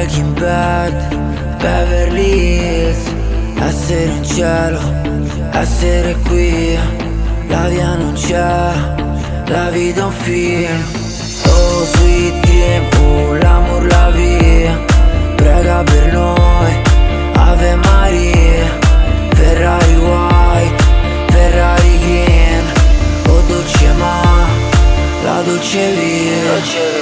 Breaking Bad, Beverly Hills. Essere in cielo, essere qui. La via non c'è, la vita è un film. Oh sweet dream, oh l'amor la via. Prega per noi, Ave Maria. Ferrari white, Ferrari green. Oh dolce ma, la dolce via.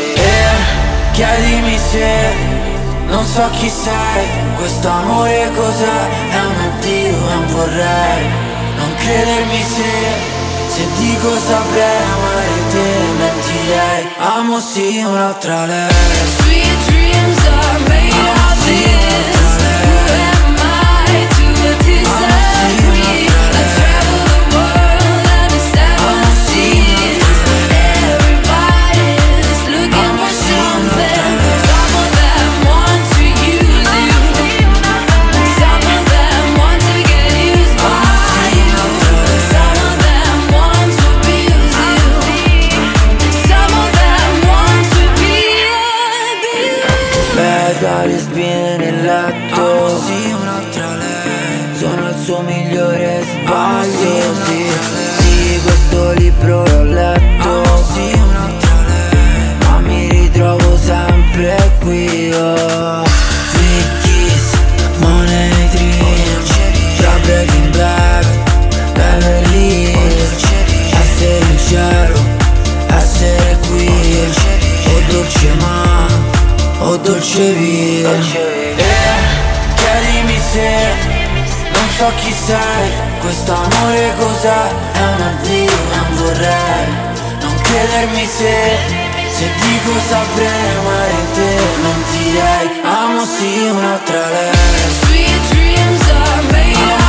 Chiedimi se non so chi sei, quest'amore cos'è? È un addio, è un vorrei. Non credermi se dico saprei amare te, mentirei. Amo sì un'altra lei. Sweet dreams are made of this. Who am I to disagree? I travel the world and it's seven seas. Everybody's looking for something. Some of them want to use you. Some of them want to get used by you. Some of them want to abuse you. Some of them want to be abused. Bella lesbiana nel letto. Amo sì un'altra lei. Sono il suo migliore sbaglio. Sì, questo libro l'ho letto. Amo sì un'altra lei. Ma mi ritrovo sempre qui. Oh. Vicky's, Money Dream. Tra Breaking Bad, Beverly Hills. Essere in cielo, essere qui. Oh dolce ma, oh dolce via. Chiedimi se non so chi sei, quest'amore cos'è? È un addio, è un vorrei. Non credermi se dico saprei amare te, mentirei. Amo sì un'altra lei. Sweet dreams are made of